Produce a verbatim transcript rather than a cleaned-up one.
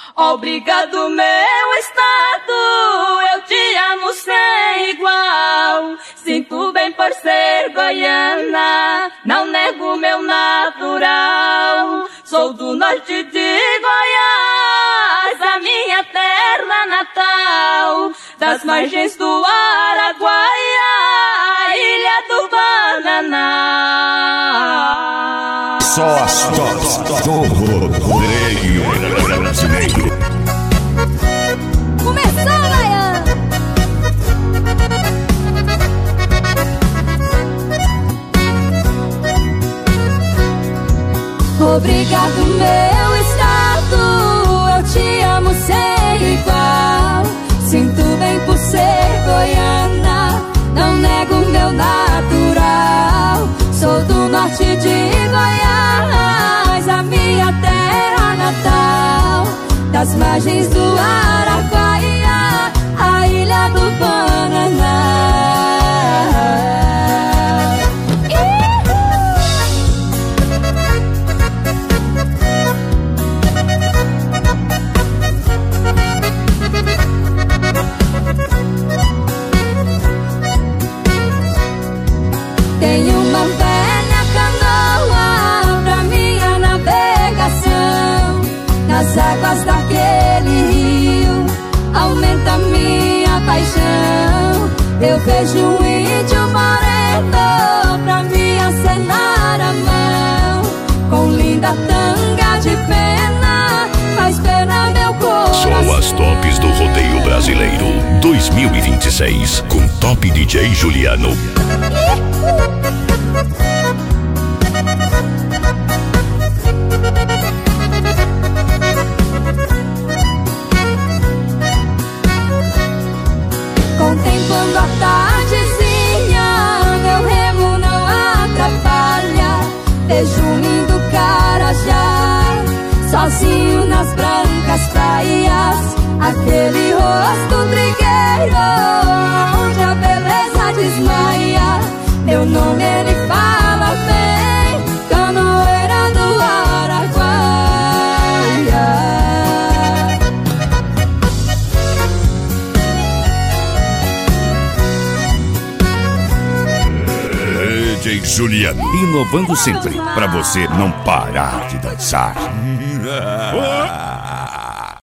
Obrigado, meu estado, eu te amo sem igual. Sinto bem por ser goiana, não nego meu natural. Sou do norte de Goiás, a minha terra natal. Das margens do Araguaia, a ilha do Bananal. Só as tops do rodeio brasileiro. Começou, Baiano! Obrigado, meu estado, eu te amo sem igual. Sinto bem por ser goiana, não nego meu natural. Sou do norte de Goiás, a minha terra natal. Das margens do Araguaia, a ilha do Bananal. Tenho uma velha canoa pra minha navegação. Nas águas daquele rio aumenta minha paixão. Eu vejo um índio moreno pra me acenar a mão. Com linda tanga de pena, faz pena meu coração. Só as tops do rodeio brasileiro dois mil e vinte e seis, com Top D J Juliano. Contemplando a tardezinha, meu remo não atrapalha. Vejo um lindo carajá, sozinho nas brancas praias. Aquele rosto trigueiro, onde a beleza desmaia. Meu nome ele fala bem, canoeira do Araguaia. D J Juliano, inovando sempre, pra você não parar de dançar.